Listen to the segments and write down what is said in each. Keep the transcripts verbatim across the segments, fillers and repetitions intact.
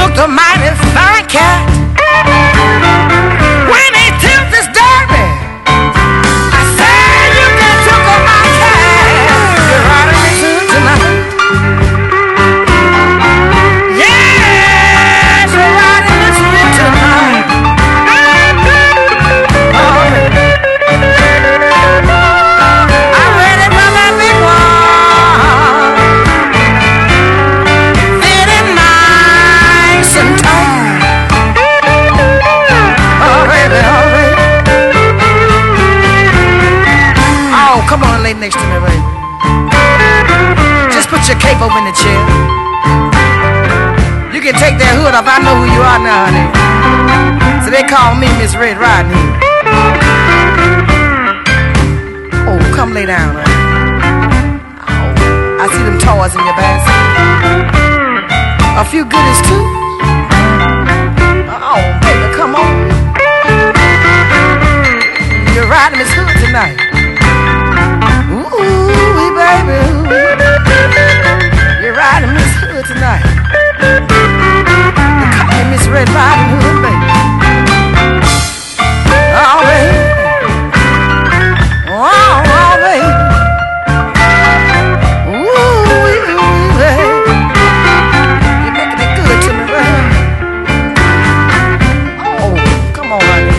looked a mighty fine cat. When he took this derby, I said, you can took on my cat. You're riding me through tonight. Yes, you're riding me through tonight. Oh, I'm ready for that big one. Fitting nice and tight. Oh, baby, oh, baby. Oh, come on, lay next to me, baby. Just put your cape over in the chair. You can take that hood off. I know who you are now, honey. So they call me Miss Red Riding Hood. Oh, come lay down, honey. Oh, I see them toys in your basket. A few goodies too. Oh, baby, come on. You're riding Miss Hood tonight. Ooh, baby. You're riding Miss Hood tonight. They call me Miss Red Riding Hood, baby. Oh, baby. Oh, oh, baby. Ooh, baby. You're making it good to me, baby. Oh, come on, honey.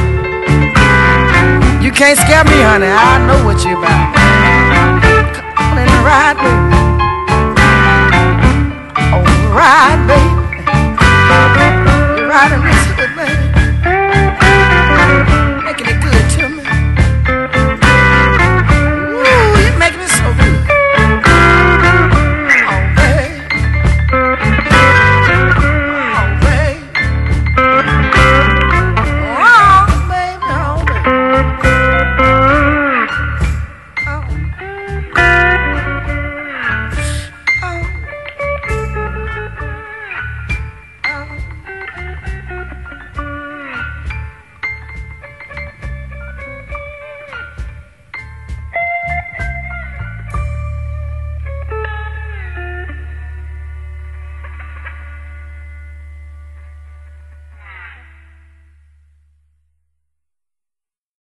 You can't scare me, honey. I know what you're about. Come on and ride with me.